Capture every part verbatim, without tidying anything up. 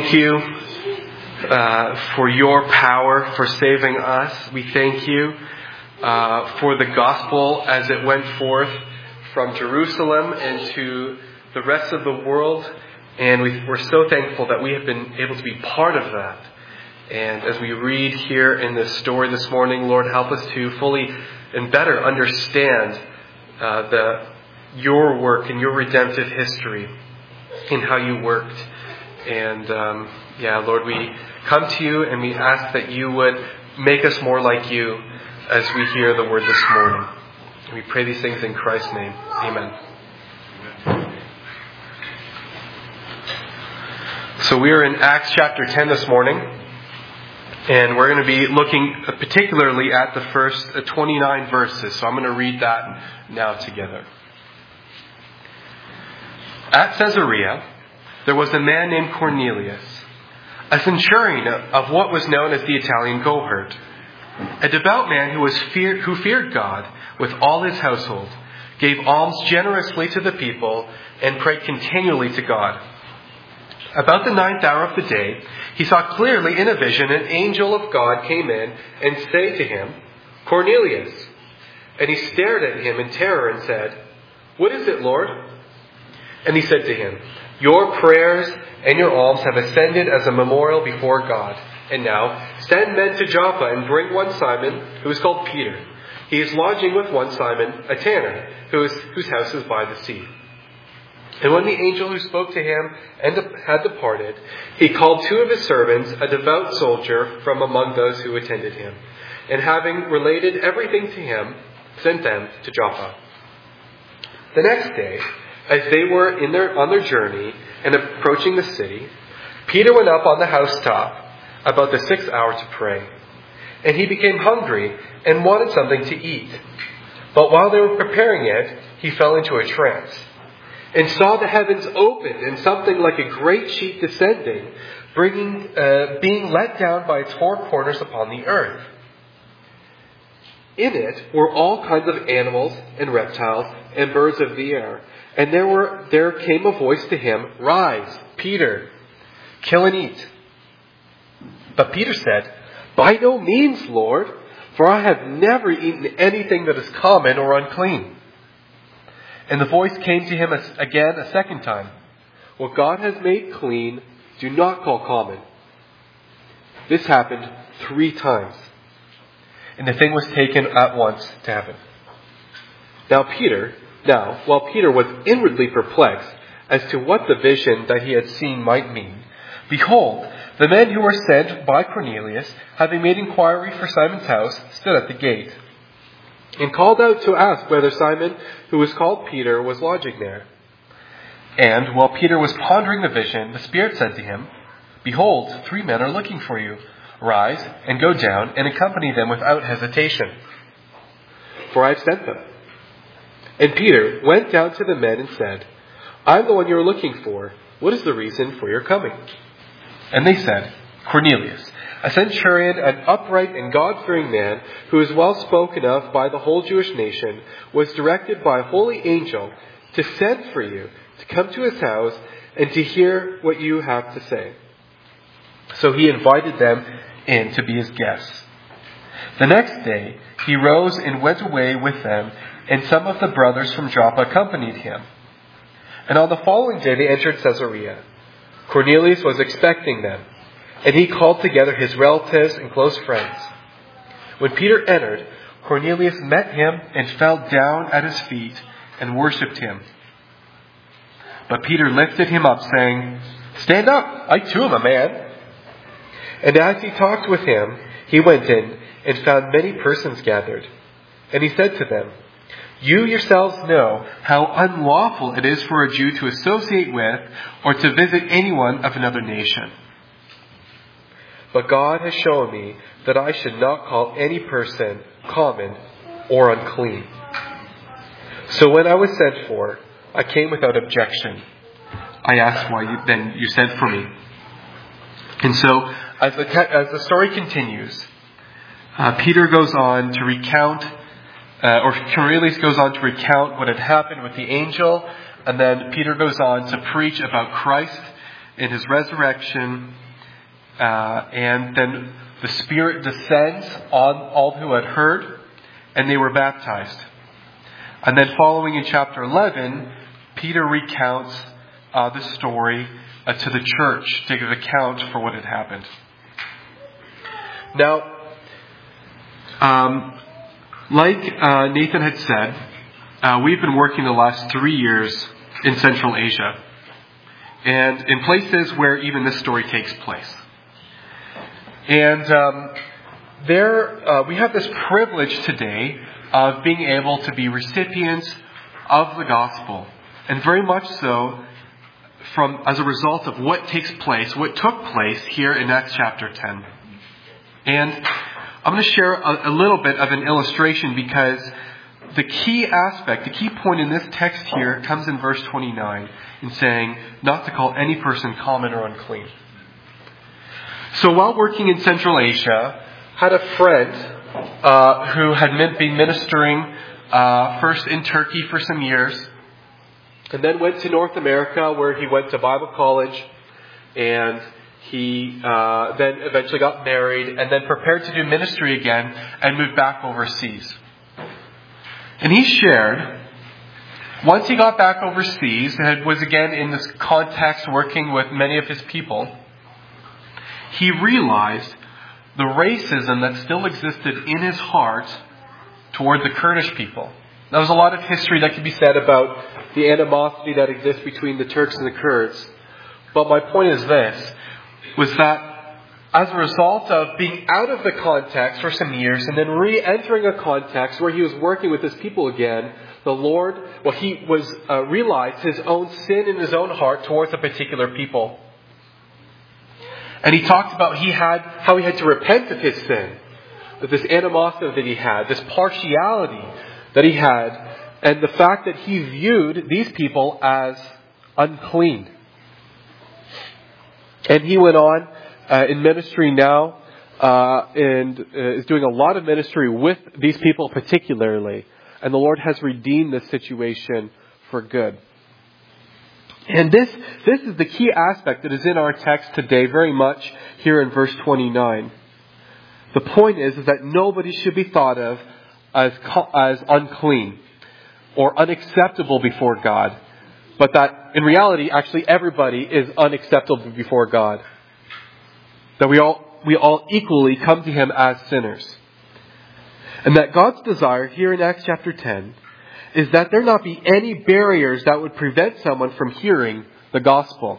thank you uh, for your power for saving us. We thank you uh, for the gospel as it went forth from Jerusalem and to the rest of the world. And we, we're so thankful that we have been able to be part of that. And as we read here in this story this morning, Lord, help us to fully and better understand uh, the your work and your redemptive history and how you worked. And um, yeah, Lord, we come to you and we ask that you would make us more like you as we hear the word this morning. And we pray these things in Christ's name. Amen. So we are in Acts chapter ten this morning, and we're going to be looking particularly at the first twenty-nine verses. So I'm going to read that now together. At Caesarea, there was a man named Cornelius, a centurion of what was known as the Italian cohort, a devout man who was feared, who feared God with all his household, gave alms generously to the people, and prayed continually to God. About the ninth hour of the day, he saw clearly in a vision an angel of God came in and said to him, "Cornelius." And he stared at him in terror and said, "What is it, Lord?" And he said to him, "Your prayers and your alms have ascended as a memorial before God. And now send men to Joppa and bring one Simon, who is called Peter. He is lodging with one Simon, a tanner, who is, whose house is by the sea." And when the angel who spoke to him and had departed, he called two of his servants, a devout soldier from among those who attended him, and having related everything to him, sent them to Joppa. The next day, as they were in their, on their journey and approaching the city, Peter went up on the housetop about the sixth hour to pray. And he became hungry and wanted something to eat. But while they were preparing it, he fell into a trance, and saw the heavens opened and something like a great sheet descending, bringing, uh, being let down by its four corners upon the earth. In it were all kinds of animals and reptiles and birds of the air. And there were there came a voice to him, "Rise, Peter, kill and eat." But Peter said, "By no means, Lord, for I have never eaten anything that is common or unclean." And the voice came to him again a second time, "What God has made clean, do not call common." This happened three times, and the thing was taken at once to heaven. Now Peter, now while Peter was inwardly perplexed as to what the vision that he had seen might mean, behold, the men who were sent by Cornelius, having made inquiry for Simon's house, stood at the gate, and called out to ask whether Simon, who was called Peter, was lodging there. And while Peter was pondering the vision, the Spirit said to him, "Behold, three men are looking for you. Rise and go down and accompany them without hesitation, for I have sent them." And Peter went down to the men and said, "I am the one you are looking for. What is the reason for your coming?" And they said, "Cornelius, a centurion, an upright and God-fearing man, who is well spoken of by the whole Jewish nation, was directed by a holy angel to send for you, to come to his house, and to hear what you have to say." So he invited them in to be his guests. The next day he rose and went away with them, and some of the brothers from Joppa accompanied him. And on the following day they entered Caesarea. Cornelius was expecting them, and he called together his relatives and close friends. When Peter entered, Cornelius met him and fell down at his feet and worshipped him. But Peter lifted him up, saying, "Stand up, I too am a man." And as he talked with him, he went in and found many persons gathered. And he said to them, "You yourselves know how unlawful it is for a Jew to associate with or to visit anyone of another nation. But God has shown me that I should not call any person common or unclean. So when I was sent for, I came without objection. I asked why you, then you sent for me." And so, as the, te- as the story continues, uh, Peter goes on to recount Uh, or Cornelius goes on to recount what had happened with the angel, and then Peter goes on to preach about Christ in his resurrection, uh, and then the Spirit descends on all who had heard, and they were baptized. And then following in chapter eleven, Peter recounts uh, the story uh, to the church to give account for what had happened. Now, um, like uh, Nathan had said, uh, we've been working the last three years in Central Asia, and in places where even this story takes place. And um, there, uh, we have this privilege today of being able to be recipients of the gospel, and very much so from as a result of what takes place, what took place here in Acts chapter ten. And I'm going to share a, a little bit of an illustration, because the key aspect, the key point in this text here comes in verse twenty-nine, in saying not to call any person common or unclean. So while working in Central Asia, had a friend uh, who had been ministering uh, first in Turkey for some years, and then went to North America, where he went to Bible college, and he uh, then eventually got married, and then prepared to do ministry again, and moved back overseas. And he shared, once he got back overseas, and was again in this context working with many of his people, he realized the racism that still existed in his heart toward the Kurdish people. There was a lot of history that could be said about the animosity that exists between the Turks and the Kurds. But my point is this, was that as a result of being out of the context for some years and then re-entering a context where he was working with his people again, the Lord, well, he was uh, realized his own sin in his own heart towards a particular people. And he talked about he had how he had to repent of his sin, that this animosity that he had, this partiality that he had, and the fact that he viewed these people as unclean. And he went on uh, in ministry now, uh, and uh, is doing a lot of ministry with these people particularly. And the Lord has redeemed this situation for good. And this this is the key aspect that is in our text today, very much here in verse twenty-nine. The point is, is that nobody should be thought of as as unclean or unacceptable before God, but that in reality, actually, everybody is unacceptable before God. That we all we all equally come to Him as sinners, and that God's desire here in Acts chapter ten is that there not be any barriers that would prevent someone from hearing the gospel.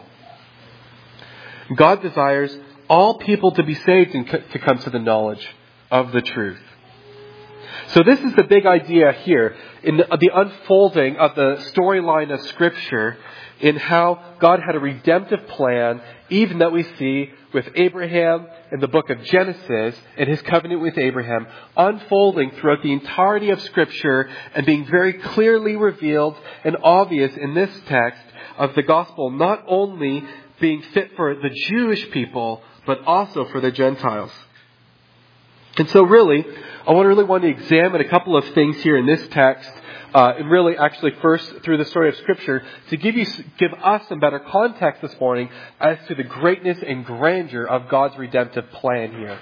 God desires all people to be saved and to come to the knowledge of the truth. So this is the big idea here in the, the unfolding of the storyline of Scripture, in how God had a redemptive plan, even that we see with Abraham in the book of Genesis and his covenant with Abraham, unfolding throughout the entirety of Scripture and being very clearly revealed and obvious in this text of the gospel, not only being fit for the Jewish people, but also for the Gentiles. And so really, I want to really want to examine a couple of things here in this text, uh, and really actually first through the story of Scripture, to give you, give us some better context this morning as to the greatness and grandeur of God's redemptive plan here.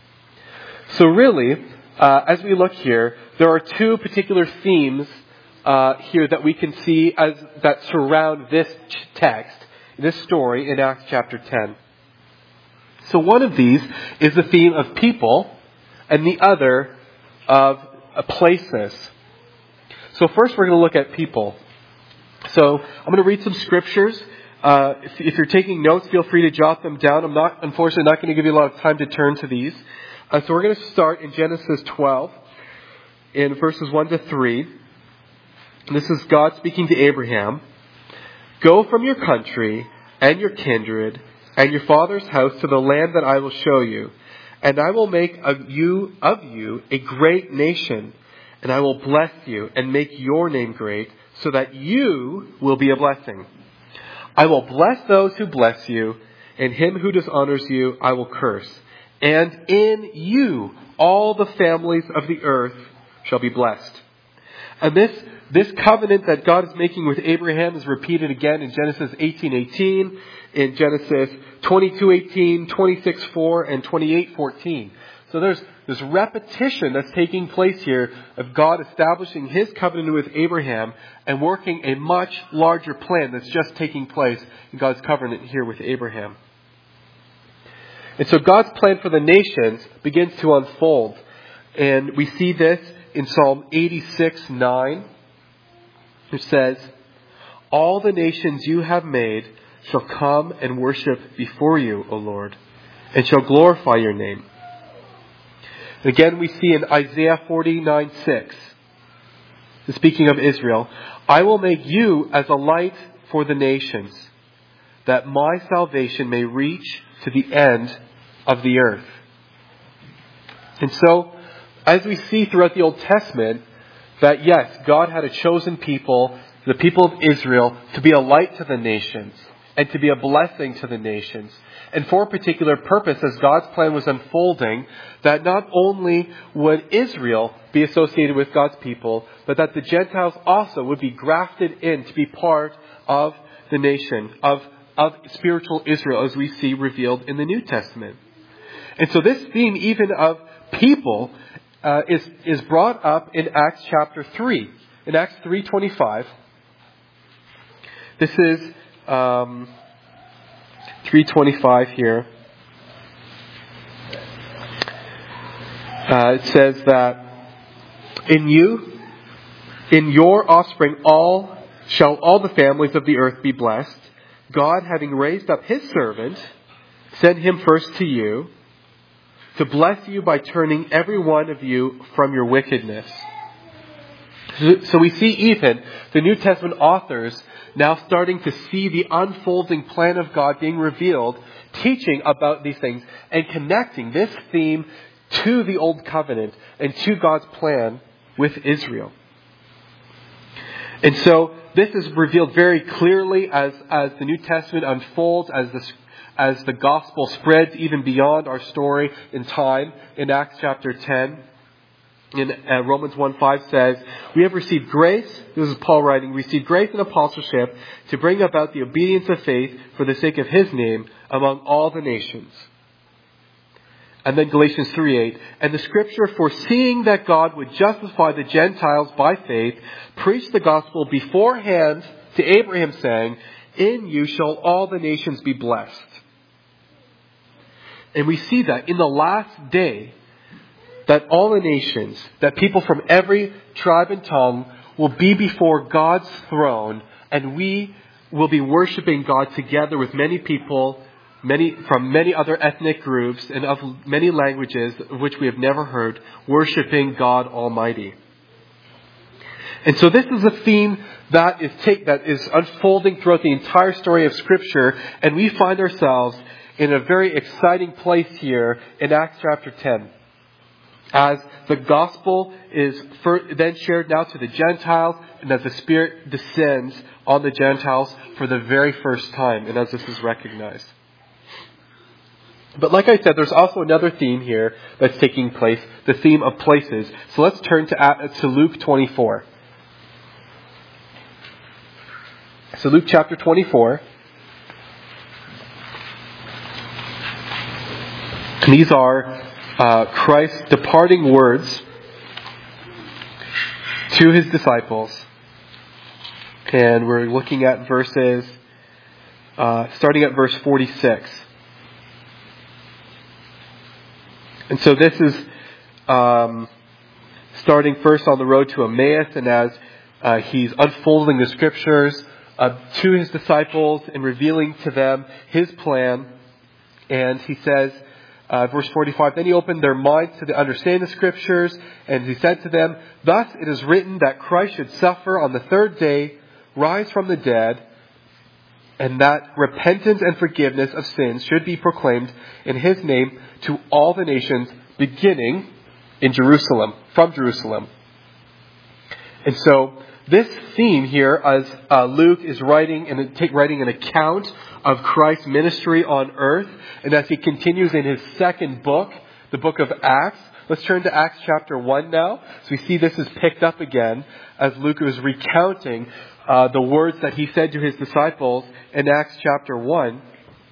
So really, uh, as we look here, there are two particular themes uh, here that we can see as that surround this text, this story in Acts chapter ten. So one of these is the theme of people, and the other of places. So first we're going to look at people. So I'm going to read some scriptures. Uh, if, if you're taking notes, feel free to jot them down. I'm not, unfortunately, not going to give you a lot of time to turn to these. Uh, so we're going to start in Genesis twelve, in verses one to three. And this is God speaking to Abraham. Go from your country and your kindred and your father's house to the land that I will show you. And I will make of you, of you a great nation, and I will bless you and make your name great, so that you will be a blessing. I will bless those who bless you, and him who dishonors you I will curse. And in you all the families of the earth shall be blessed. And this, this covenant that God is making with Abraham is repeated again in Genesis eighteen eighteen, in Genesis twenty-two eighteen, twenty-six four, and twenty-eight fourteen. So there's this repetition that's taking place here of God establishing His covenant with Abraham and working a much larger plan that's just taking place in God's covenant here with Abraham. And so God's plan for the nations begins to unfold. And we see this in Psalm eighty-six nine, which says, "All the nations you have made shall come and worship before you, O Lord, and shall glorify your name." And again, we see in Isaiah forty-nine six, speaking of Israel, "I will make you as a light for the nations, that my salvation may reach to the end of the earth." And so, as we see throughout the Old Testament, that yes, God had a chosen people, the people of Israel, to be a light to the nations and to be a blessing to the nations. And for a particular purpose, as God's plan was unfolding, that not only would Israel be associated with God's people, but that the Gentiles also would be grafted in to be part of the nation, of, of spiritual Israel, as we see revealed in the New Testament. And so this theme even of people uh, is, is brought up in Acts chapter three. In Acts three twenty-five, this is um, three twenty-five here. Uh, it says that in you, in your offspring, all shall all the families of the earth be blessed. God, having raised up His servant, sent him first to you, to bless you by turning every one of you from your wickedness. So we see even the New Testament authors now starting to see the unfolding plan of God being revealed, teaching about these things and connecting this theme to the Old Covenant and to God's plan with Israel. And so this is revealed very clearly as, as the New Testament unfolds, as the as the gospel spreads even beyond our story in time. In Acts chapter ten, in uh, Romans one five says, "We have received grace," this is Paul writing, "received grace and apostleship to bring about the obedience of faith for the sake of His name among all the nations." And then Galatians three eight, "And the scripture, foreseeing that God would justify the Gentiles by faith, preached the gospel beforehand to Abraham, saying, 'In you shall all the nations be blessed.'" And we see that in the last day, that all the nations, that people from every tribe and tongue will be before God's throne, and we will be worshiping God together with many people, many from many other ethnic groups and of many languages of which we have never heard, worshiping God Almighty. And so this is a theme that is take, that is unfolding throughout the entire story of Scripture, and we find ourselves in a very exciting place here in Acts chapter ten. As the gospel is then shared now to the Gentiles, and as the Spirit descends on the Gentiles for the very first time, and as this is recognized. But like I said, there's also another theme here that's taking place, the theme of places. So let's turn to, to Luke twenty-four. So Luke chapter twenty-four. And these are uh, Christ's departing words to His disciples. And we're looking at verses, uh, starting at verse forty-six. And so this is um, starting first on the road to Emmaus, and as uh, He's unfolding the Scriptures uh, to His disciples and revealing to them His plan. And He says, Uh, verse forty-five, "Then He opened their minds to understand the Scriptures, and He said to them, 'Thus it is written that Christ should suffer on the third day, rise from the dead, and that repentance and forgiveness of sins should be proclaimed in His name to all the nations, beginning in Jerusalem,'" from Jerusalem. And so this theme here, as uh, Luke is writing and take, writing an account of Christ's ministry on earth, and as he continues in his second book, the book of Acts, Let's turn to Acts chapter one now. So we see this is picked up again as Luke was recounting uh, the words that he said to his disciples in Acts chapter one,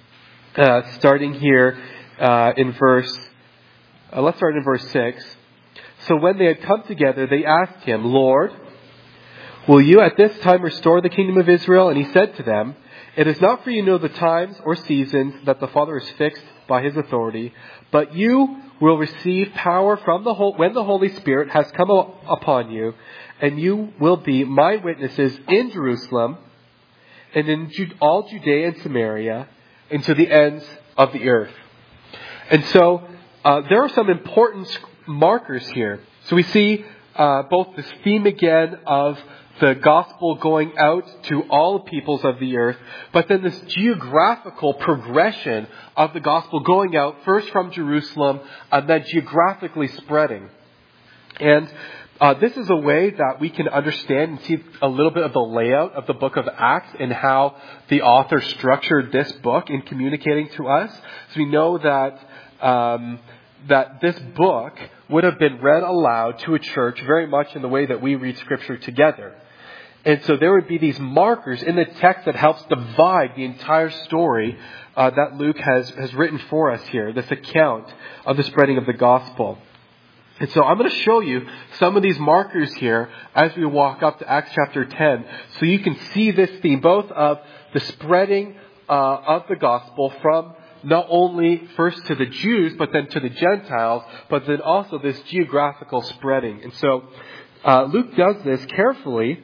uh, starting here uh, in verse, uh, let's start in verse six. So when they had come together, they asked him, Lord, will you at this time restore the kingdom of Israel? And he said to them, it is not for you to know the times or seasons that the Father has fixed by his authority, but you will receive power from the whole, when the Holy Spirit has come upon you, and you will be my witnesses in Jerusalem and in all Judea and Samaria and to the ends of the earth. And so uh, there are some important markers here. So we see uh, both this theme again of the gospel going out to all peoples of the earth, but then this geographical progression of the gospel going out first from Jerusalem and then geographically spreading. And uh, this is a way that we can understand and see a little bit of the layout of the book of Acts and how the author structured this book in communicating to us. So we know that um, that this book would have been read aloud to a church very much in the way that we read Scripture together. And so there would be these markers in the text that helps divide the entire story uh, that Luke has, has written for us here, this account of the spreading of the gospel. And so I'm going to show you some of these markers here as we walk up to Acts chapter ten, so you can see this theme, both of the spreading uh, of the gospel from not only first to the Jews, but then to the Gentiles, but then also this geographical spreading. And so uh, Luke does this carefully.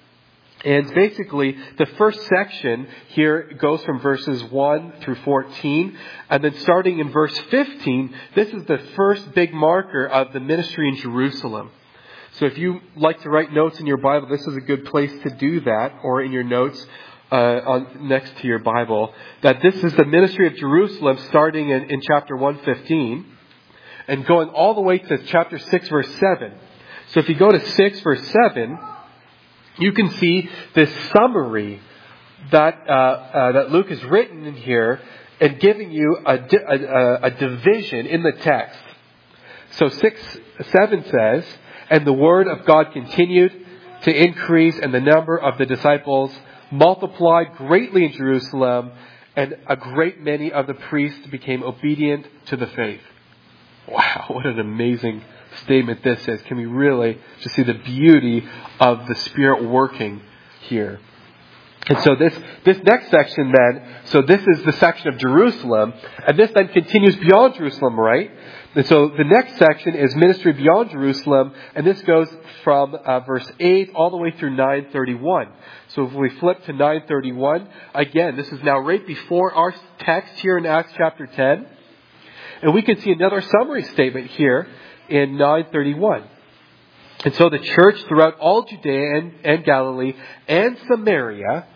And basically, the first section here goes from verses one through fourteen. And then starting in verse fifteen, this is the first big marker of the ministry in Jerusalem. So if you like to write notes in your Bible, this is a good place to do that, or in your notes uh, on next to your Bible, that this is the ministry of Jerusalem starting in, in chapter one fifteen and going all the way to chapter six, verse seven. So if you go to six, verse seven... you can see this summary that uh, uh, that Luke has written in here and giving you a, di- a, a division in the text. So six, seven says, and the word of God continued to increase, and the number of the disciples multiplied greatly in Jerusalem, and a great many of the priests became obedient to the faith. Wow, what an amazing statement this is. Can we really just see the beauty of the Spirit working here? And so this, this next section then, so this is the section of Jerusalem, and this then continues beyond Jerusalem, right? And so the next section is ministry beyond Jerusalem, and this goes from uh, verse eight all the way through nine thirty-one. So if we flip to nine thirty-one, again, this is now right before our text here in Acts chapter ten. And we can see another summary statement here in nine thirty-one. And so the church throughout all Judea and, and Galilee and Samaria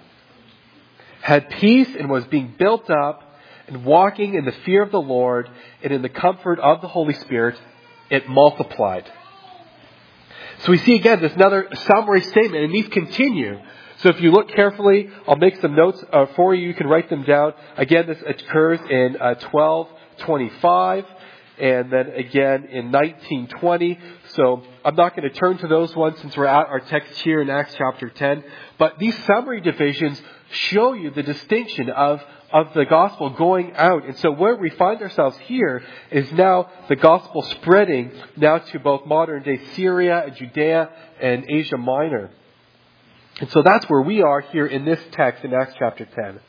had peace and was being built up and walking in the fear of the Lord and in the comfort of the Holy Spirit, it multiplied. So we see again this another summary statement, and these continue. So if you look carefully, I'll make some notes uh, for you. You can write them down. Again, this occurs in uh, twelve twenty-five. And then again in nineteen twenty. So I'm not going to turn to those ones since we're at our text here in Acts chapter ten. But these summary divisions show you the distinction of, of the gospel going out. And so where we find ourselves here is now the gospel spreading now to both modern day Syria and Judea and Asia Minor. And so that's where we are here in this text in Acts chapter ten.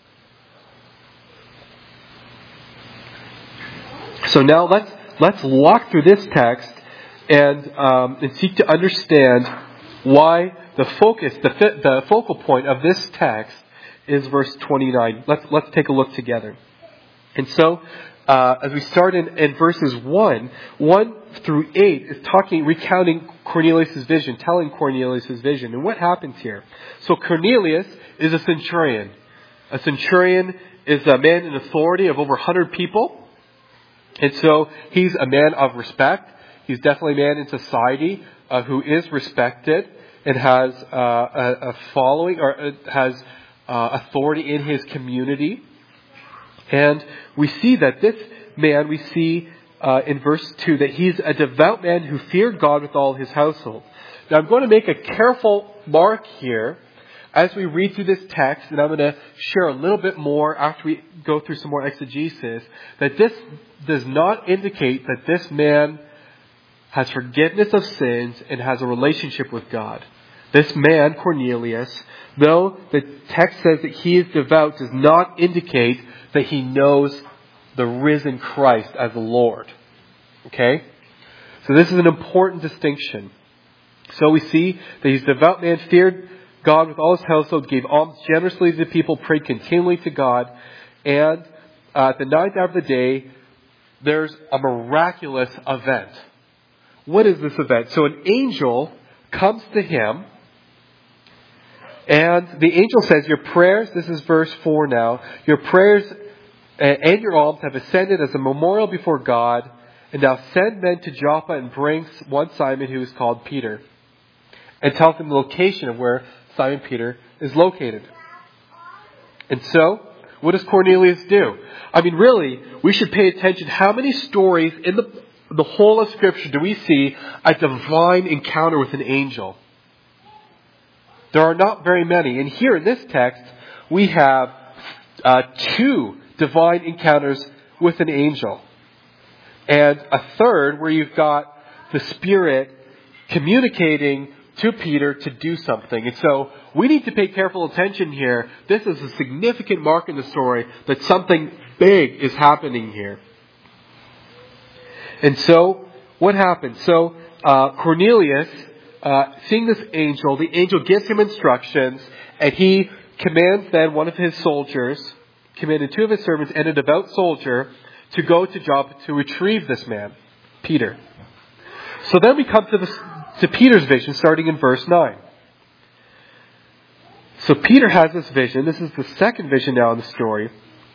So now let's let's walk through this text and um, and seek to understand why the focus, the the focal point of this text is verse twenty-nine. Let's let's take a look together. And so, uh, as we start in, in verses one, one through eight is talking, recounting Cornelius' vision, telling Cornelius' vision. And what happens here? So Cornelius is a centurion. A centurion is a man in authority of over one hundred people. And so he's a man of respect. He's definitely a man in society uh, who is respected and has uh, a, a following or uh, has uh, authority in his community. And we see that this man, we see uh, in verse two that he's a devout man who feared God with all his household. Now I'm going to make a careful mark here as we read through this text, and I'm going to share a little bit more after we go through some more exegesis, that this does not indicate that this man has forgiveness of sins and has a relationship with God. This man, Cornelius, though the text says that he is devout, does not indicate that he knows the risen Christ as the Lord. Okay? So this is an important distinction. So we see that he's a devout man, feared God with all his household, gave alms generously to the people, prayed continually to God, and uh, at the ninth hour of the day, there's a miraculous event. What is this event? So an angel comes to him, and the angel says, your prayers, this is verse four now, your prayers and your alms have ascended as a memorial before God, and now send men to Joppa and bring one Simon who is called Peter, and tell them the location of where Simon Peter is located. And so, what does Cornelius do? I mean, really, we should pay attention. How many stories in the, the whole of Scripture do we see a divine encounter with an angel? There are not very many. And here in this text, we have uh, two divine encounters with an angel. And a third where you've got the Spirit communicating to Peter to do something. And so we need to pay careful attention here. This is a significant mark in the story that something big is happening here. And so what happens? So uh, Cornelius, uh, seeing this angel, the angel gives him instructions, and he commands then one of his soldiers, commanded two of his servants and a devout soldier to go to Joppa to retrieve this man, Peter. So then we come to this, to Peter's vision, starting in verse nine. So Peter has this vision. This is the second vision now in the story.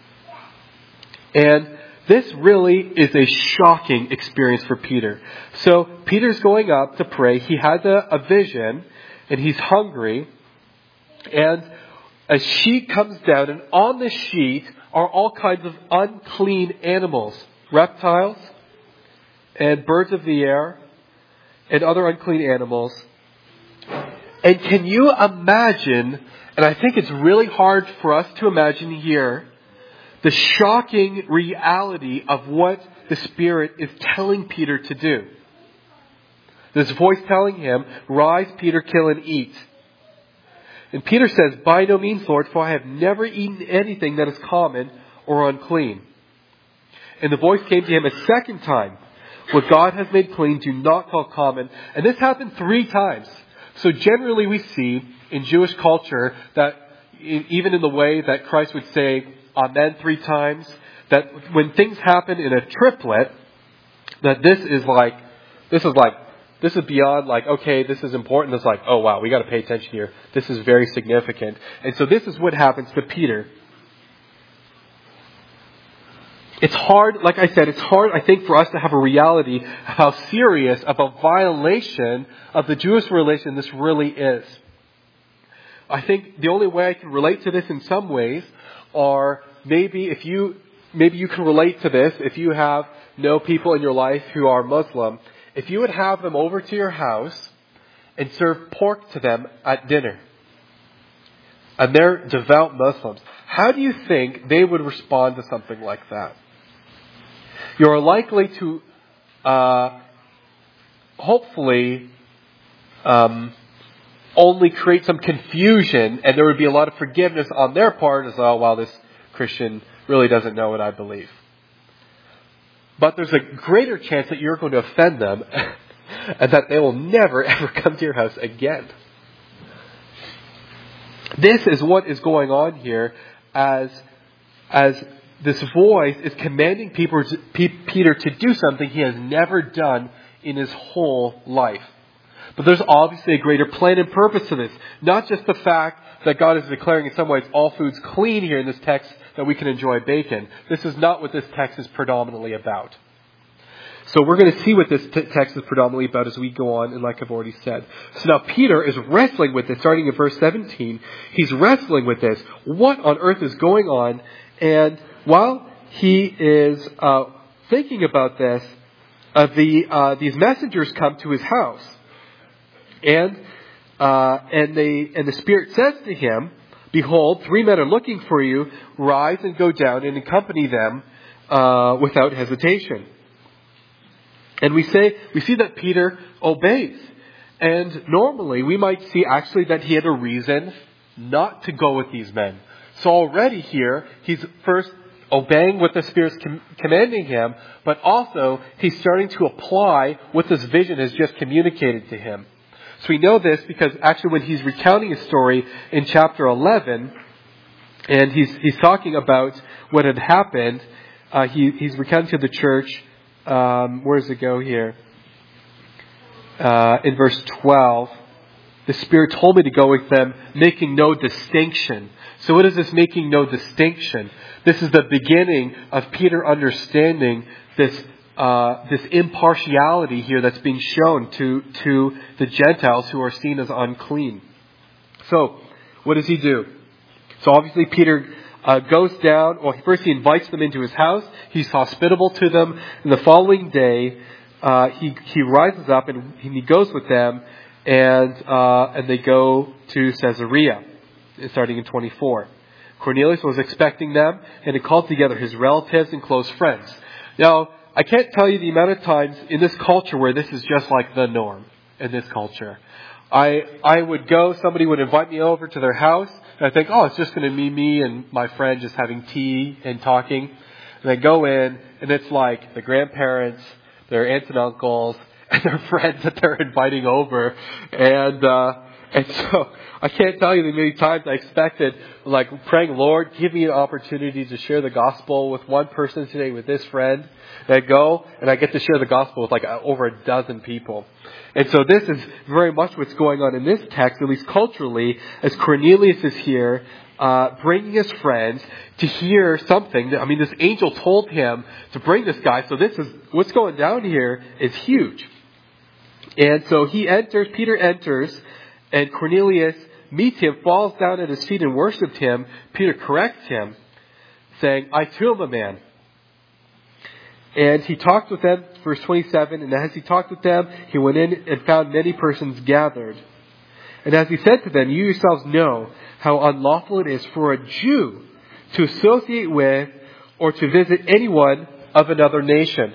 And this really is a shocking experience for Peter. So Peter's going up to pray. He has a, a vision, and he's hungry. And a sheet comes down, and on the sheet are all kinds of unclean animals, reptiles and birds of the air and other unclean animals. And can you imagine, and I think it's really hard for us to imagine here, the shocking reality of what the Spirit is telling Peter to do. This voice telling him, rise, Peter, kill and eat. And Peter says, by no means, Lord, for I have never eaten anything that is common or unclean. And the voice came to him a second time, what God has made clean, do not call common. And this happened three times. So generally we see in Jewish culture that even in the way that Christ would say amen three times, that when things happen in a triplet, that this is like, this is like, this is beyond like, okay, this is important. It's like, oh wow, we got to pay attention here. This is very significant. And so this is what happens to Peter. It's hard, like I said, it's hard, I think, for us to have a reality of how serious of a violation of the Jewish religion this really is. I think the only way I can relate to this in some ways are maybe if you, maybe you can relate to this if you have no people in your life who are Muslim. If you would have them over to your house and serve pork to them at dinner, and they're devout Muslims, how do you think they would respond to something like that? You're likely to, uh, hopefully, um, only create some confusion, and there would be a lot of forgiveness on their part as, oh, well, this Christian really doesn't know what I believe. But there's a greater chance that you're going to offend them and that they will never, ever come to your house again. This is what is going on here as, as this voice is commanding people, Peter to do something he has never done in his whole life. But there's obviously a greater plan and purpose to this. Not just the fact that God is declaring in some ways all food's clean here in this text, that we can enjoy bacon. This is not what this text is predominantly about. So we're going to see what this t- text is predominantly about as we go on, and like I've already said. So now Peter is wrestling with this, starting in verse seventeen. He's wrestling with this. What on earth is going on? And while he is uh, thinking about this, uh, the uh, these messengers come to his house, and uh, and they and the Spirit says to him, "Behold, three men are looking for you. Rise and go down and accompany them uh, without hesitation." And we say we see that Peter obeys. And normally we might see actually that he had a reason not to go with these men. So already here, he's first obeying what the Spirit's com- commanding him, but also he's starting to apply what this vision has just communicated to him. So we know this because actually when he's recounting his story in chapter eleven, and he's he's talking about what had happened, uh, he, he's recounting to the church, um, where does it go here? Uh, in verse twelve, the Spirit told me to go with them, making no distinction. So what is this making no distinction? This is the beginning of Peter understanding this uh, this impartiality here that's being shown to, to the Gentiles who are seen as unclean. So, what does he do? So obviously Peter uh, goes down, well first he invites them into his house, he's hospitable to them, and the following day, Uh, he he rises up and he goes with them, and uh, and they go to Caesarea, starting in twenty-four. Cornelius was expecting them, and he called together his relatives and close friends. Now, I can't tell you the amount of times in this culture where this is just like the norm in this culture. I I would go, somebody would invite me over to their house, and I think, oh, it's just going to be me and my friend just having tea and talking. And I go in, and it's like the grandparents, their aunts and uncles, and their friends that they're inviting over. And uh, and so I can't tell you the many times I expected, like praying, Lord, give me an opportunity to share the gospel with one person today, with this friend. And I go, and I get to share the gospel with like over a dozen people. And so this is very much what's going on in this text, at least culturally, as Cornelius is here, Uh, bringing his friends to hear something. I mean, this angel told him to bring this guy. So this is, what's going down here is huge. And so he enters, Peter enters, and Cornelius meets him, falls down at his feet and worshipped him. Peter corrects him, saying, I too am a man. And he talked with them, verse twenty-seven, and as he talked with them, he went in and found many persons gathered. And as he said to them, you yourselves know how unlawful it is for a Jew to associate with or to visit anyone of another nation.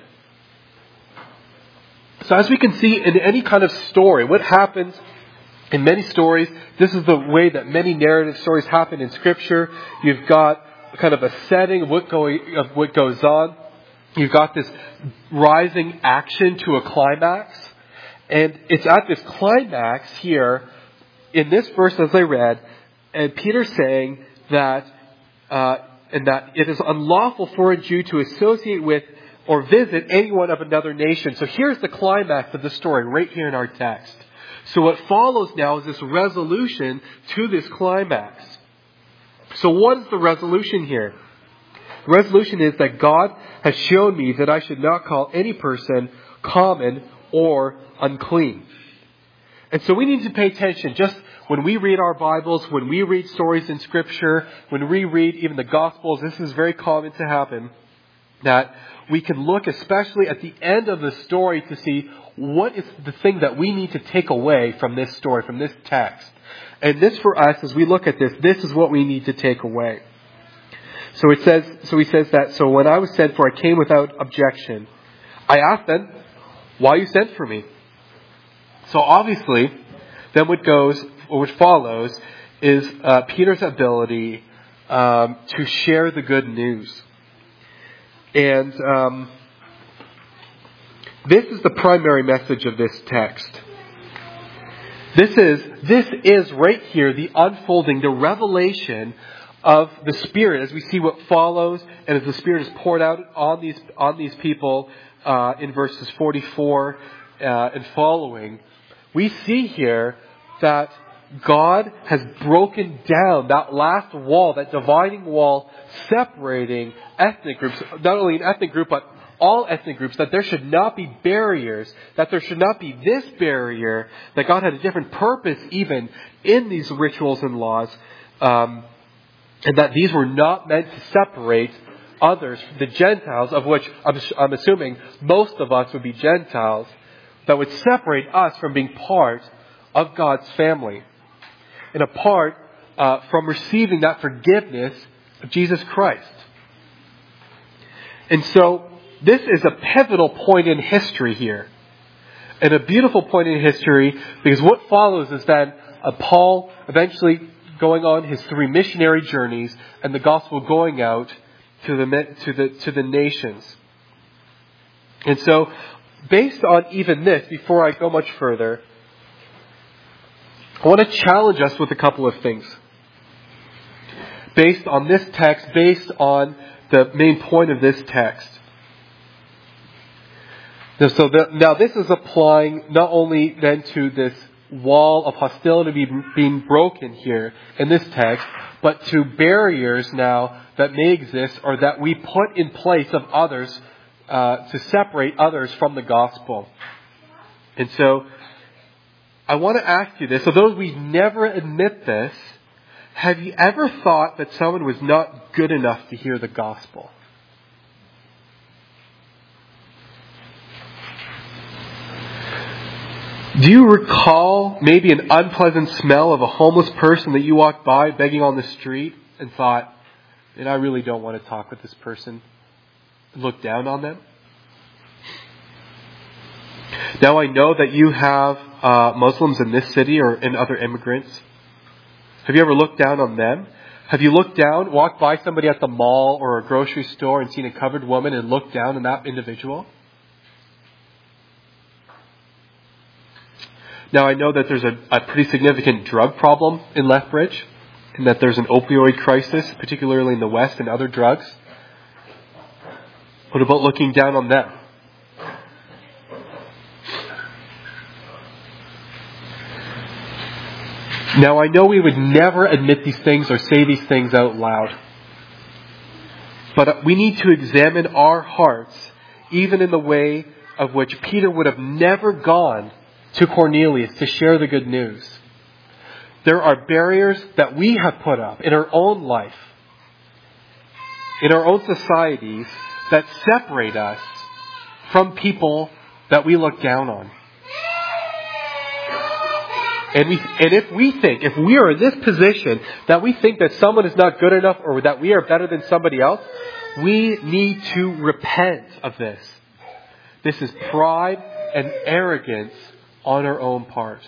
So as we can see in any kind of story, what happens in many stories, this is the way that many narrative stories happen in Scripture. You've got kind of a setting of what, going, of what goes on. You've got this rising action to a climax. And it's at this climax here, in this verse as I read, and Peter's saying that, uh, and that it is unlawful for a Jew to associate with or visit anyone of another nation. So here's the climax of the story right here in our text. So what follows now is this resolution to this climax. So what is the resolution here? The resolution is that God has shown me that I should not call any person common or unclean. And so we need to pay attention. Just when we read our Bibles, when we read stories in Scripture, when we read even the Gospels, this is very common to happen, that we can look especially at the end of the story to see what is the thing that we need to take away from this story, from this text. And this for us, as we look at this, this is what we need to take away. So it says, so he says that, so when I was sent for, I came without objection. I asked them, why you sent for me? So obviously, then what goes, or what follows, is uh, Peter's ability um, to share the good news. And um, this is the primary message of this text. This is this is right here the unfolding, the revelation of the Spirit as we see what follows, and as the Spirit is poured out on these on these people uh, in verses forty-four uh, and following. We see here that God has broken down that last wall, that dividing wall separating ethnic groups, not only an ethnic group, but all ethnic groups, that there should not be barriers, that there should not be this barrier, that God had a different purpose even in these rituals and laws, um, and that these were not meant to separate others, the Gentiles, of which I'm, I'm assuming most of us would be Gentiles, that would separate us from being part of God's family and apart uh, from receiving that forgiveness of Jesus Christ. And so this is a pivotal point in history here. And a beautiful point in history, because what follows is then uh, Paul eventually going on his three missionary journeys and the gospel going out to the to the to the nations. And so, based on even this, before I go much further, I want to challenge us with a couple of things. Based on this text, based on the main point of this text. So the, now this is applying not only then to this wall of hostility being broken here in this text, but to barriers now that may exist or that we put in place of others uh, to separate others from the gospel. And so I want to ask you this. So those we never admit this, have you ever thought that someone was not good enough to hear the gospel? Do you recall maybe an unpleasant smell of a homeless person that you walked by begging on the street and thought, and I really don't want to talk with this person, and look down on them? Now I know that you have uh, Muslims in this city or in other immigrants. Have you ever looked down on them? Have you looked down, walked by somebody at the mall or a grocery store and seen a covered woman and looked down on that individual? Now, I know that there's a, a pretty significant drug problem in Lethbridge, and that there's an opioid crisis, particularly in the West, and other drugs. What about looking down on them? Now, I know we would never admit these things or say these things out loud. But we need to examine our hearts, even in the way of which Peter would have never gone to Cornelius to share the good news. There are barriers that we have put up in our own life, in our own societies, that separate us from people that we look down on. And we, and if we think, if we are in this position that we think that someone is not good enough or that we are better than somebody else, we need to repent of this. This is pride and arrogance on our own part.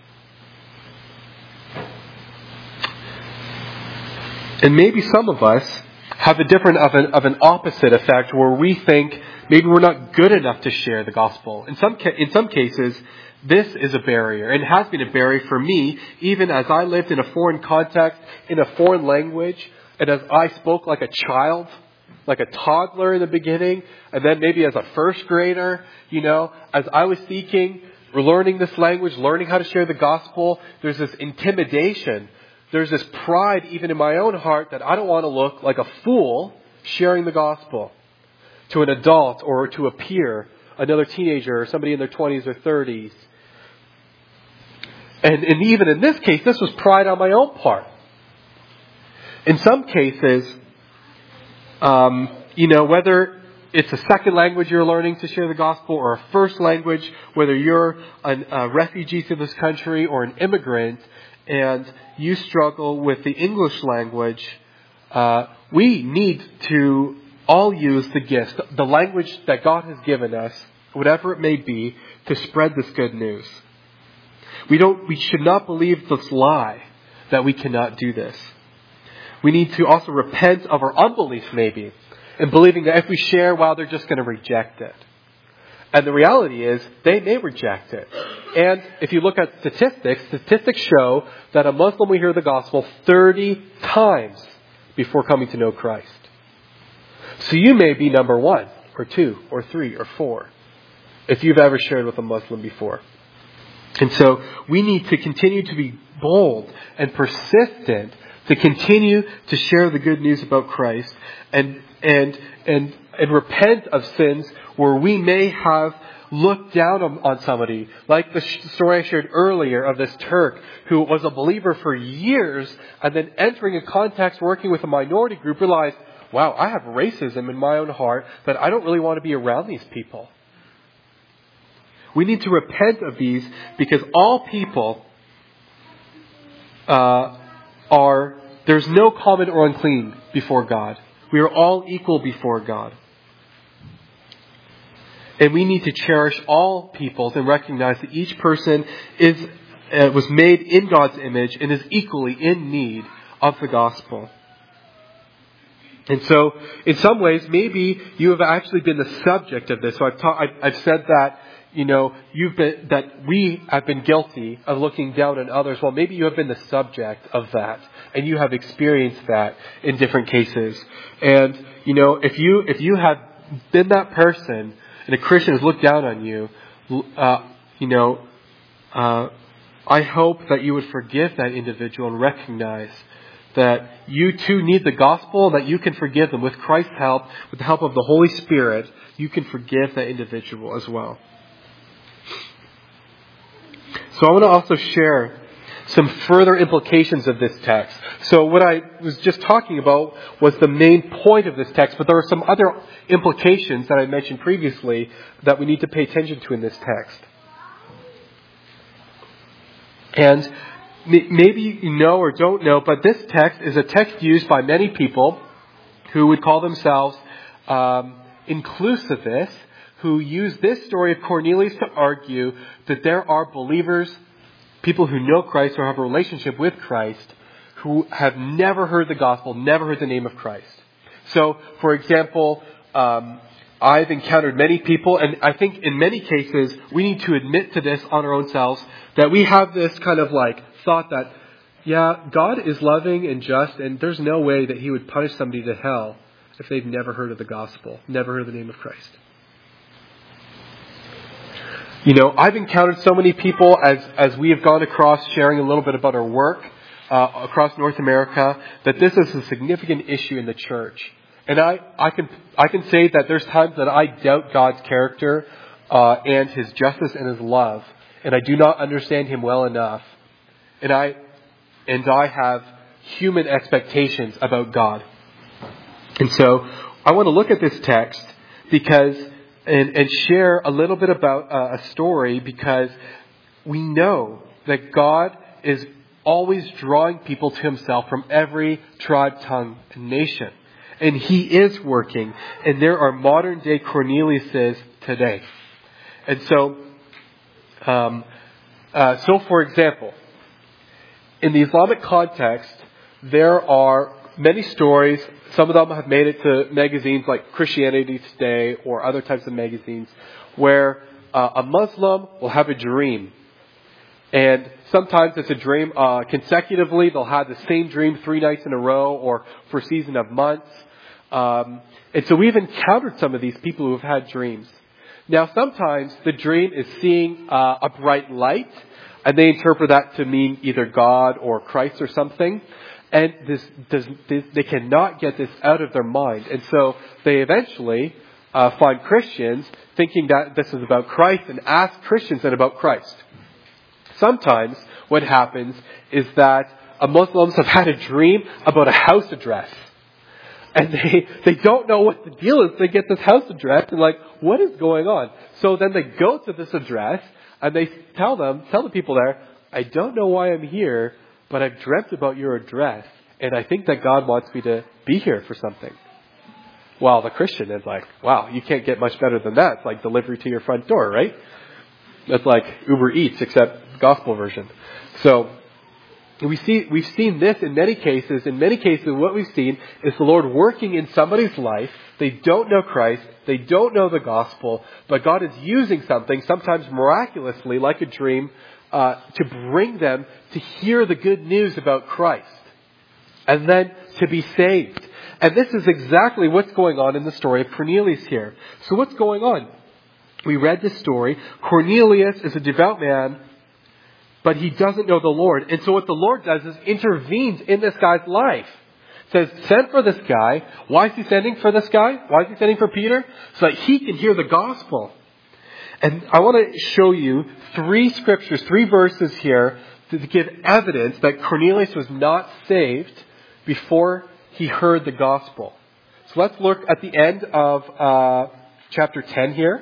And maybe some of us have a different of an, of an opposite effect where we think maybe we're not good enough to share the gospel. In some ca- in some cases, this is a barrier, and has been a barrier for me, even as I lived in a foreign context, in a foreign language, and as I spoke like a child, like a toddler in the beginning, and then maybe as a first grader, you know, as I was seeking, learning this language, learning how to share the gospel, there's this intimidation. There's this pride even in my own heart that I don't want to look like a fool sharing the gospel to an adult or to a peer, another teenager or somebody in their twenties or thirties. And, and even in this case, this was pride on my own part. In some cases, um, you know, whether it's a second language you're learning to share the gospel or a first language, whether you're an, a refugee to this country or an immigrant and you struggle with the English language, uh, we need to all use the gifts, the language that God has given us, whatever it may be, to spread this good news. We don't, we should not believe this lie that we cannot do this. We need to also repent of our unbelief maybe, and believing that if we share, well, they're just going to reject it. And the reality is, they may reject it. And if you look at statistics, statistics show that a Muslim will hear the gospel thirty times before coming to know Christ. So you may be number one, or two, or three, or four, if you've ever shared with a Muslim before. And so we need to continue to be bold and persistent to continue to share the good news about Christ and and and and repent of sins where we may have looked down on, on somebody. Like the story I shared earlier of this Turk who was a believer for years and then entering a context working with a minority group realized, wow, I have racism in my own heart that I don't really want to be around these people. We need to repent of these because all people uh, are, there's no common or unclean before God. We are all equal before God. And we need to cherish all peoples and recognize that each person is uh, was made in God's image and is equally in need of the gospel. And so, in some ways, maybe you have actually been the subject of this. So I've ta- I've said that, you know, you've been, that we have been guilty of looking down on others. Well, maybe you have been the subject of that, and you have experienced that in different cases. And, you know, if you, if you have been that person, and a Christian has looked down on you, uh, you know, uh, I hope that you would forgive that individual and recognize that you too need the gospel and that you can forgive them. With Christ's help, with the help of the Holy Spirit, you can forgive that individual as well. So I want to also share some further implications of this text. So what I was just talking about was the main point of this text, but there are some other implications that I mentioned previously that we need to pay attention to in this text. And maybe you know or don't know, but this text is a text used by many people who would call themselves um, inclusivists, who use this story of Cornelius to argue that there are believers, people who know Christ or have a relationship with Christ, who have never heard the gospel, never heard the name of Christ. So, for example, um, I've encountered many people, and I think in many cases we need to admit to this on our own selves, that we have this kind of like thought that, yeah, God is loving and just, and there's no way that He would punish somebody to hell if they've never heard of the gospel, never heard the name of Christ. You know, I've encountered so many people as, as we have gone across sharing a little bit about our work uh, across North America, that this is a significant issue in the church. And I, I can I can say that there's times that I doubt God's character uh, and His justice and His love, and I do not understand Him well enough. And I and I have human expectations about God. And so I want to look at this text because and, and share a little bit about uh, a story, because we know that God is always drawing people to Himself from every tribe, tongue, and nation. And He is working. And there are modern day Corneliuses today. And so, um, uh, so for example, in the Islamic context, there are many stories. Some of them have made it to magazines like Christianity Today or other types of magazines, where uh, a Muslim will have a dream. And sometimes it's a dream uh, consecutively. They'll have the same dream three nights in a row or for a season of months. Um, and so we've encountered some of these people who have had dreams. Now, sometimes the dream is seeing uh, a bright light, and they interpret that to mean either God or Christ or something. And this, does, this, they cannot get this out of their mind. And so they eventually uh, find Christians thinking that this is about Christ and ask Christians then about Christ. Sometimes what happens is that uh, Muslims have had a dream about a house address. And they, they don't know what the deal is. They get this house address and like, what is going on? So then they go to this address and they tell them, tell the people there, I don't know why I'm here, but I've dreamt about your address, and I think that God wants me to be here for something. Well, the Christian is like, wow, you can't get much better than that. It's like delivery to your front door, right? That's like Uber Eats, except gospel version. So we see, we've seen this in many cases. In many cases, what we've seen is the Lord working in somebody's life. They don't know Christ. They don't know the gospel, but God is using something, sometimes miraculously, like a dream, Uh, to bring them to hear the good news about Christ and then to be saved. And this is exactly what's going on in the story of Cornelius here. So what's going on? We read this story. Cornelius is a devout man, but he doesn't know the Lord. And so what the Lord does is intervenes in this guy's life. Says, send for this guy. Why is he sending for this guy? Why is he sending for Peter? So that he can hear the gospel. And I want to show you three scriptures, three verses here to give evidence that Cornelius was not saved before he heard the gospel. So let's look at the end of uh, chapter ten here.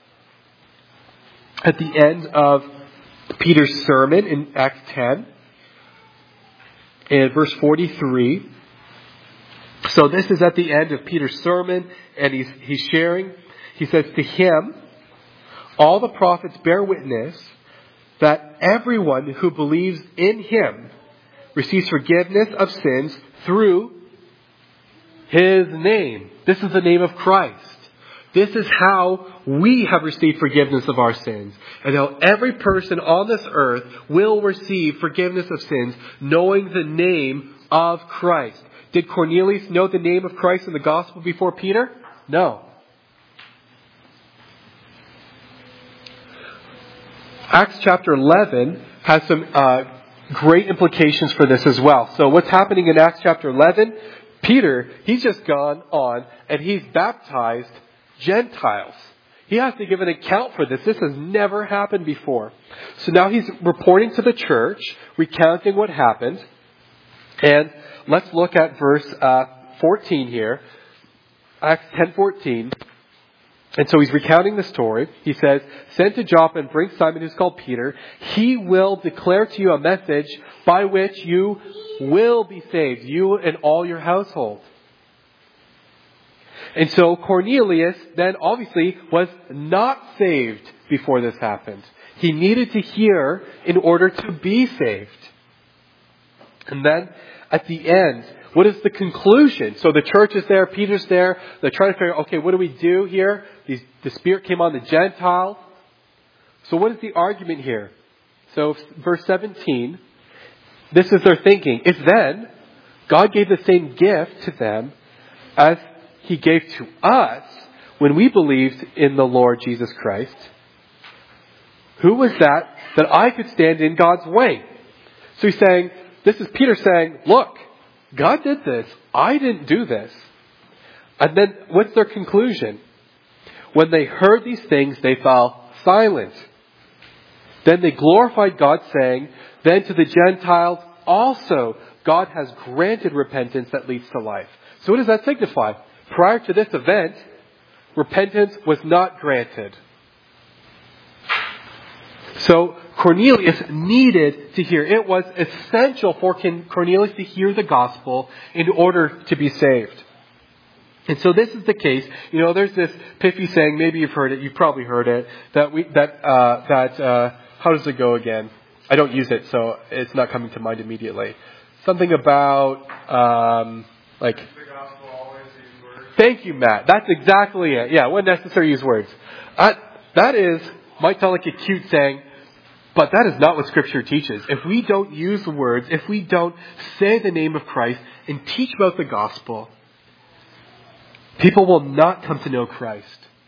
At the end of Peter's sermon in Acts ten. And verse forty-three. So this is at the end of Peter's sermon, and he's, he's sharing. He says, to him, all the prophets bear witness that everyone who believes in him receives forgiveness of sins through his name. This is the name of Christ. This is how we have received forgiveness of our sins. And how every person on this earth will receive forgiveness of sins, knowing the name of Christ. Did Cornelius know the name of Christ in the gospel before Peter? No. Acts chapter eleven has some uh, great implications for this as well. So what's happening in Acts chapter eleven? Peter, he's just gone on and he's baptized Gentiles. He has to give an account for this. This has never happened before. So now he's reporting to the church, recounting what happened. And let's look at verse uh, fourteen here. Acts ten fourteen. And so he's recounting the story. He says, send to Joppa and bring Simon who's called Peter. He will declare to you a message by which you will be saved, you and all your household. And so Cornelius then obviously was not saved before this happened. He needed to hear in order to be saved. And then at the end, what is the conclusion? So the church is there, Peter's there, they're trying to figure out, okay, what do we do here? These, the Spirit came on the Gentiles. So what is the argument here? So verse seventeen, this is their thinking. If then God gave the same gift to them as He gave to us when we believed in the Lord Jesus Christ, who was that that I could stand in God's way? So he's saying, this is Peter saying, look, God did this. I didn't do this. And then what's their conclusion? When they heard these things, they fell silent. Then they glorified God, saying, then to the Gentiles also God has granted repentance that leads to life. So what does that signify? Prior to this event, repentance was not granted. So Cornelius needed to hear. It was essential for Cornelius to hear the gospel in order to be saved. And so this is the case. You know, there's this pithy saying, maybe you've heard it, you've probably heard it, that we, that, uh, that, uh, how does it go again? I don't use it, so it's not coming to mind immediately. Something about, um, like, thank you, Matt. That's exactly it. Yeah, when necessary, use words. Uh, that is, might sound like a cute saying, but that is not what Scripture teaches. If we don't use words, if we don't say the name of Christ and teach about the gospel, people will not come to know Christ.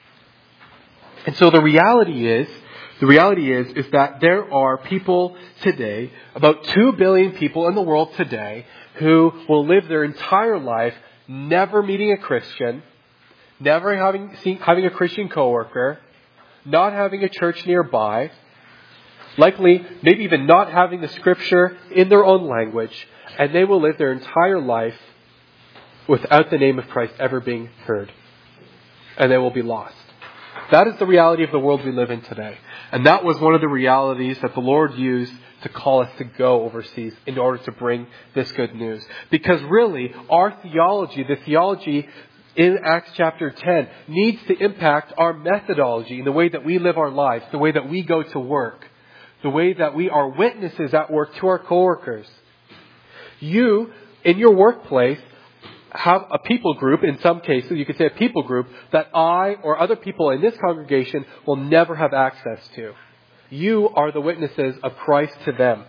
And so the reality is, the reality is, is that there are people today, about two billion people in the world today, who will live their entire life never meeting a Christian, never having seen, having a Christian coworker, not having a church nearby, likely maybe even not having the Scripture in their own language, and they will live their entire life without the name of Christ ever being heard. And they will be lost. That is the reality of the world we live in today. And that was one of the realities that the Lord used to call us to go overseas in order to bring this good news. Because really, our theology, the theology in Acts chapter ten, needs to impact our methodology in the way that we live our lives, the way that we go to work, the way that we are witnesses at work to our coworkers. You, in your workplace, have a people group, in some cases, you could say a people group, that I or other people in this congregation will never have access to. You are the witnesses of Christ to them.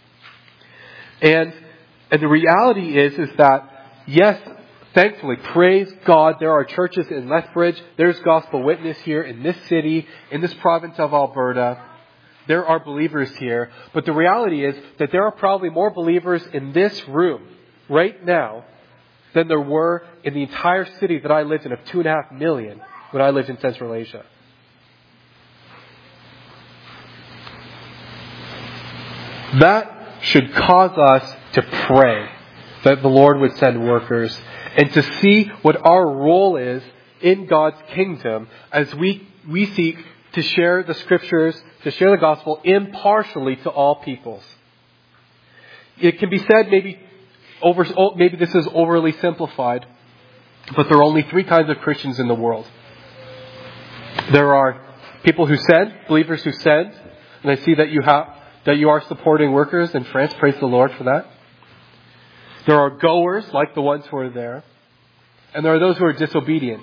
And, and the reality is, is that, yes, thankfully, praise God, there are churches in Lethbridge, there's gospel witness here in this city, in this province of Alberta. There are believers here. But the reality is that there are probably more believers in this room right now than there were in the entire city that I lived in of two and a half million when I lived in Central Asia. That should cause us to pray that the Lord would send workers and to see what our role is in God's kingdom as we, we seek to share the scriptures, to share the gospel impartially to all peoples. It can be said maybe over, maybe this is overly simplified, but there are only three kinds of Christians in the world. There are people who send, believers who send, and I see that you have, that you are supporting workers in France. Praise the Lord for that. There are goers, like the ones who are there, and there are those who are disobedient.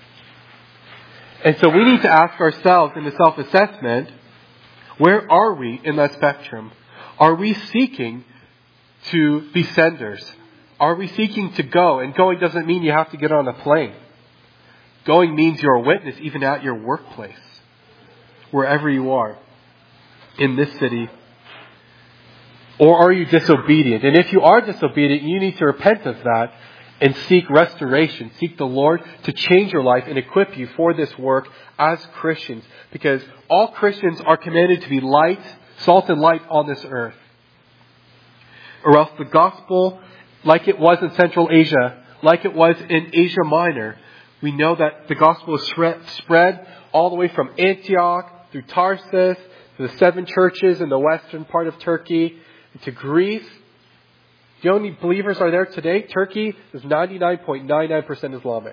And so we need to ask ourselves in the self-assessment, where are we in that spectrum? Are we seeking to be senders? Are we seeking to go? And going doesn't mean you have to get on a plane. Going means you're a witness even at your workplace, wherever you are in this city. Or are you disobedient? And if you are disobedient, you need to repent of that and seek restoration. Seek the Lord to change your life and equip you for this work as Christians. Because all Christians are commanded to be light, salt and light on this earth. Or else the gospel, like it was in Central Asia, like it was in Asia Minor, we know that the gospel is spread all the way from Antioch through Tarsus to the seven churches in the western part of Turkey to Greece. Do you know how many believers are there today? Turkey is ninety-nine point nine nine percent Islamic.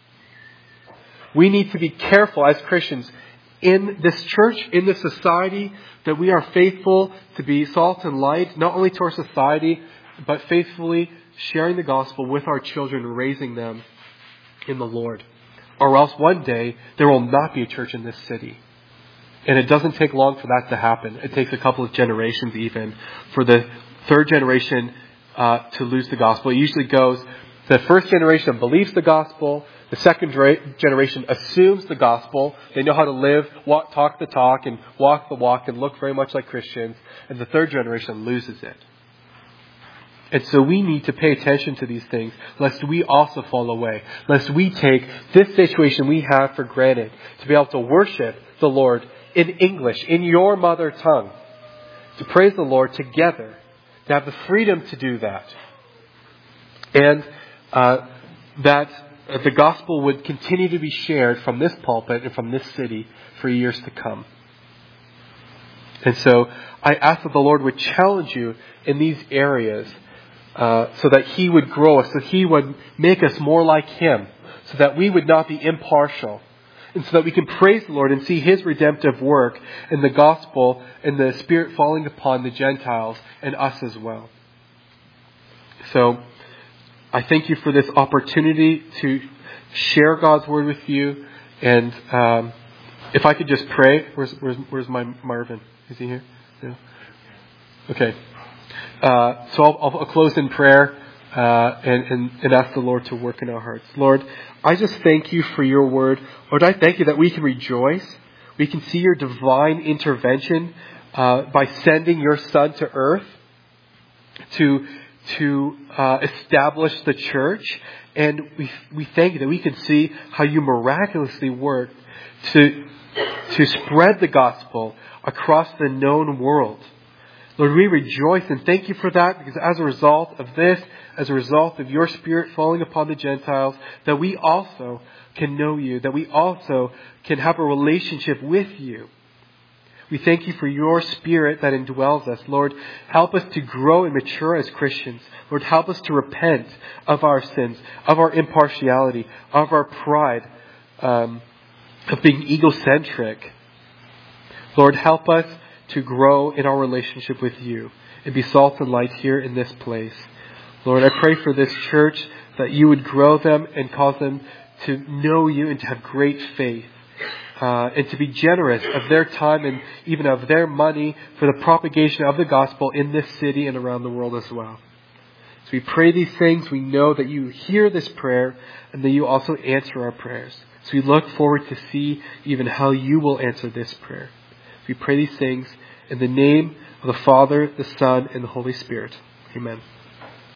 We need to be careful as Christians in this church, in this society, that we are faithful to be salt and light, not only to our society, but faithfully sharing the gospel with our children, raising them in the Lord. Or else one day there will not be a church in this city. And it doesn't take long for that to happen. It takes a couple of generations even for the third generation uh, to lose the gospel. It usually goes, the first generation believes the gospel. The second generation assumes the gospel. They know how to live, walk, talk the talk, and walk the walk, and look very much like Christians. And the third generation loses it. And so we need to pay attention to these things, lest we also fall away. Lest we take this situation we have for granted, to be able to worship the Lord in English, in your mother tongue. To praise the Lord together. To have the freedom to do that. And uh, that the gospel would continue to be shared from this pulpit and from this city for years to come. And so I ask that the Lord would challenge you in these areas, Uh, so that He would grow us, so He would make us more like Him, so that we would not be impartial, and so that we can praise the Lord and see His redemptive work in the gospel and the Spirit falling upon the Gentiles and us as well. So I thank you for this opportunity to share God's Word with you. And um, if I could just pray. Where's, where's, where's my Marvin? Is he here? No? Okay. Uh, so I'll, I'll close in prayer uh, and, and, and ask the Lord to work in our hearts. Lord, I just thank you for your word. Lord, I thank you that we can rejoice. We can see your divine intervention uh, by sending your Son to earth to to uh, establish the church. And we we thank you that we can see how you miraculously worked to to spread the gospel across the known world. Lord, we rejoice and thank you for that, because as a result of this, as a result of your Spirit falling upon the Gentiles, that we also can know you, that we also can have a relationship with you. We thank you for your Spirit that indwells us. Lord, help us to grow and mature as Christians. Lord, help us to repent of our sins, of our impartiality, of our pride, um, of being egocentric. Lord, help us to grow in our relationship with you and be salt and light here in this place. Lord, I pray for this church that you would grow them and cause them to know you and to have great faith uh, and to be generous of their time and even of their money for the propagation of the gospel in this city and around the world as well. So we pray these things. We know that you hear this prayer and that you also answer our prayers. So we look forward to see even how you will answer this prayer. We pray these things in the name of the Father, the Son, and the Holy Spirit. Amen.